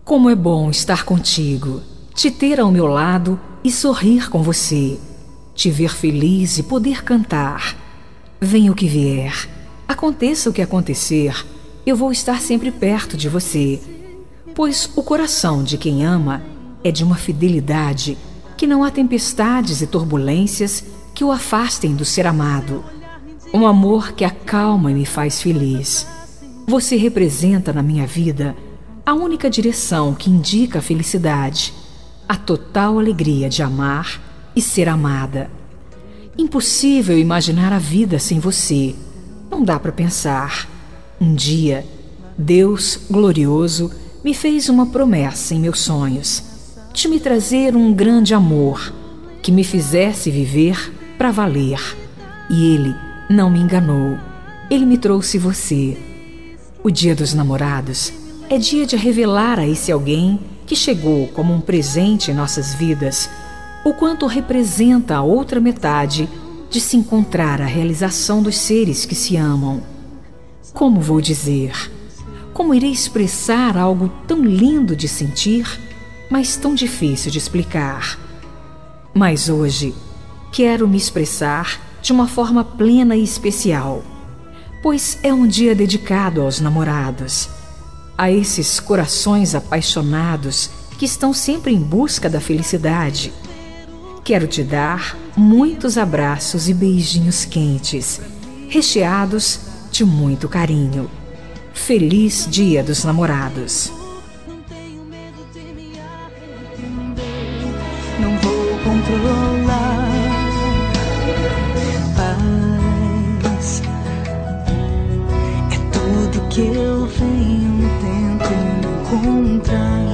Como é bom estar contigo, te ter ao meu lado e sorrir com você, te ver feliz e poder cantar. Venha o que vier, aconteça o que acontecer, eu vou estar sempre perto de você, pois o coração de quem ama é de uma fidelidade que não há tempestades e turbulências que o afastem do ser amado. Um amor que acalma e me faz feliz. Você representa na minha vida a única direção que indica a felicidade, a total alegria de amar e ser amada. Impossível imaginar a vida sem você. Não dá para pensar. Um dia, Deus glorioso me fez uma promessa em meus sonhos, de me trazer um grande amor que me fizesse viver para valer. E Ele não me enganou. Ele me trouxe você. O Dia dos Namorados é dia de revelar a esse alguém que chegou como um presente em nossas vidas o quanto representa a outra metade de se encontrar a realização dos seres que se amam. Como vou dizer? Como irei expressar algo tão lindo de sentir, mas tão difícil de explicar? Mas hoje quero me expressar de uma forma plena e especial, pois é um dia dedicado aos namorados, a esses corações apaixonados que estão sempre em busca da felicidade. Quero te dar muitos abraços e beijinhos quentes, recheados de muito carinho. Feliz Dia dos Namorados. Não vou controlar. Paz é tudo que eu venho tentando encontrar.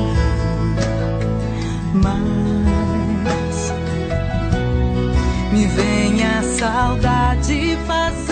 Mas me vem a saudade fazer